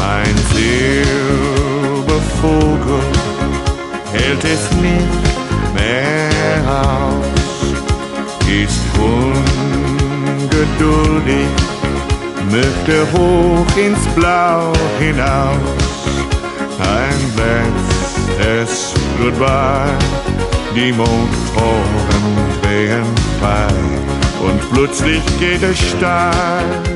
Ein Silbervogel hält es nicht mehr aus, ist ungeduldig, möchte hoch ins Blau hinaus. Ein letztes Goodbye, die Motoren drehen frei und plötzlich geht es steil.